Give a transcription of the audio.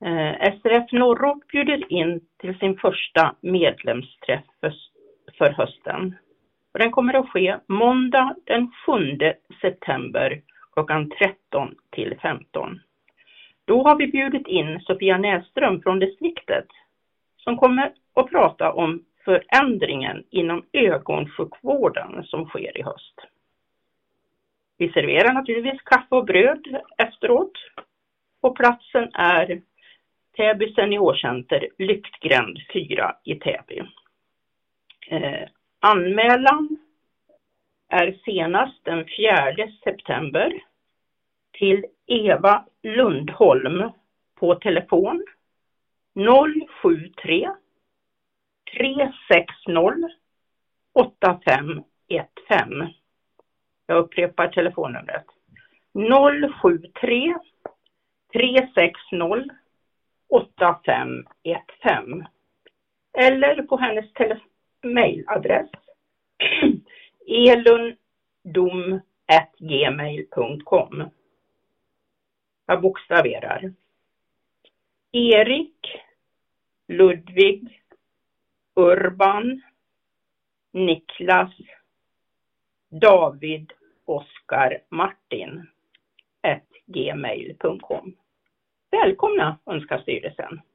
SRF Norrort bjuder in till sin första medlemsträff för hösten. Och den kommer att ske måndag den 7 september klockan 13 till 15. Då har vi bjudit in Sofia Näsström från distriktet som kommer att prata om förändringen inom ögonsjukvården som sker i höst. Vi serverar naturligtvis kaffe och bröd efteråt. Och platsen är Täby Seniorcenter, Lyktgränd 4 i Täby. Anmälan är senast den 4 september till Eva Lundholm på telefon 073 360 8515. Jag upprepar telefonnumret 073 360 8515 eller på hennes mailadress elundom@gmail.com. Jag bokstaverar Erik, Ludvig, Urban, Niklas, David, Oskar, Martin @gmail.com. Välkomna önskar styrelsen.